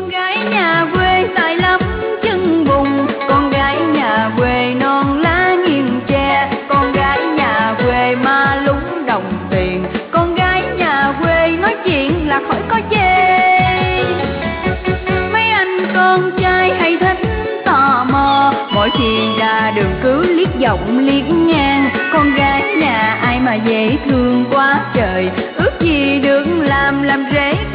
Con gái nhà quê tài lắm chân bùn, con gái nhà quê non lá nghiêng tre, con gái nhà quê ma lúng đồng tiền, con gái nhà quê nói chuyện là khỏi có chê. Mấy anh con trai hay thích tò mò, mỗi khi ra đường cứ liếc dọc liếc ngang, con gái nhà ai mà dễ thương quá trời, ước gì được làm rể